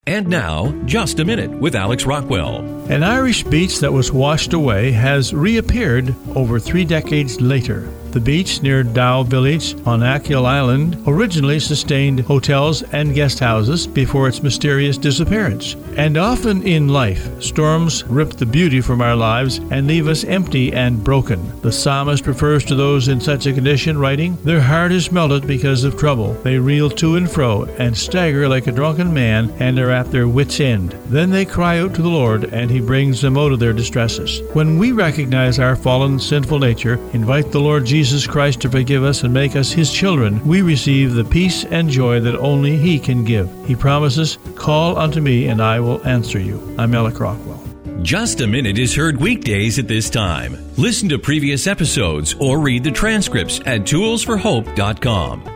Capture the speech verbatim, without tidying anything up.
And now, Just a Minute with Alex Rockwell. An Irish beach that was washed away has reappeared over three decades later. The beach near Dow Village on Achill Island originally sustained hotels and guest houses before its mysterious disappearance. And often in life, storms rip the beauty from our lives and leave us empty and broken. The psalmist refers to those in such a condition, writing, "Their heart is melted because of trouble. They reel to and fro and stagger like a drunken man and are at their wits' end. Then they cry out to the Lord, and He brings them out of their distresses." When we recognize our fallen, sinful nature, invite the Lord Jesus Jesus Christ to forgive us and make us His children, we receive the peace and joy that only He can give. He promises, "Call unto me and I will answer you." I'm Alex Rockwell. Just a Minute is heard weekdays at this time. Listen to previous episodes or read the transcripts at tools for hope dot com.